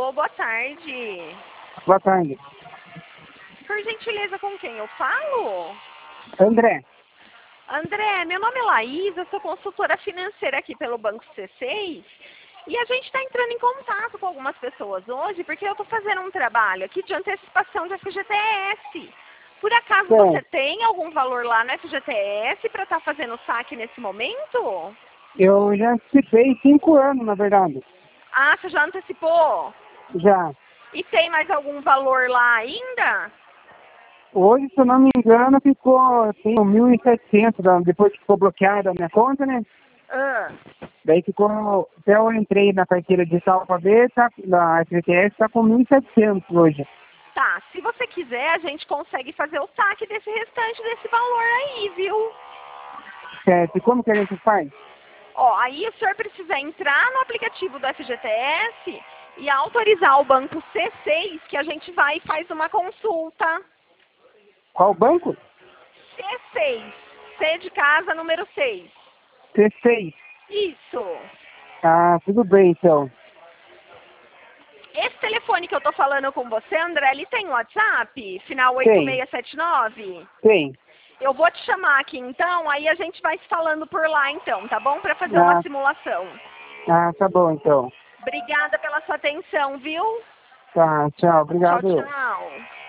Alô, boa tarde. Boa tarde. Por gentileza, com quem eu falo? André. André, meu nome é Laís, eu sou consultora financeira aqui pelo Banco C6 e a gente está entrando em contato com algumas pessoas hoje porque eu estou fazendo um trabalho aqui de antecipação de FGTS. Por acaso você tem algum valor lá no FGTS para estar fazendo saque nesse momento? Eu já antecipei 5 anos, na verdade. Ah, você já antecipou? Já. E tem mais algum valor lá ainda? Hoje, se eu não me engano, tem 1.700, depois que ficou bloqueada a minha conta, né? Ah. Daí ficou, até eu entrei na carteira digital para ver, tá, na FGTS está com 1.700 hoje. Tá, se você quiser, a gente consegue fazer o saque desse restante desse valor aí, viu? Certo, e como que a gente faz? Ó, aí o senhor precisa entrar no aplicativo do FGTS e autorizar o banco C6 que a gente vai e faz uma consulta. Qual banco? C6, C de casa, número 6. C6. Isso. Ah, tudo bem, então. Esse telefone que eu tô falando com você, André, ele tem WhatsApp? Final Tem. 8679? Tem. Eu vou te chamar aqui então, aí a gente vai se falando por lá então, tá bom? Para fazer uma simulação. Tá bom, então. Obrigada pela sua atenção, viu? Tá, tchau. Tchau, Obrigado. tchau.